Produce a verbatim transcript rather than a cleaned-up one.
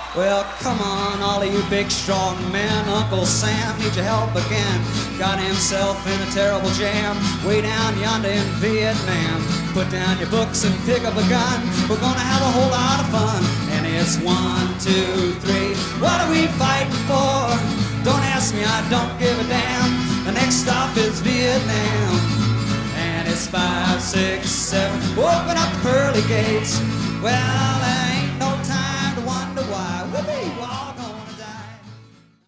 Well, come on, all of you big, strong men. Uncle Sam needs your help again. Got himself in a terrible jam way down yonder in Vietnam. Put down your books and pick up a gun. We're gonna have a whole lot of fun. And it's one, two, three. What are we fighting for? Don't ask me, I don't give a damn. The next stop is Vietnam. And it's five, six, seven. Open up the pearly gates. Well, there ain't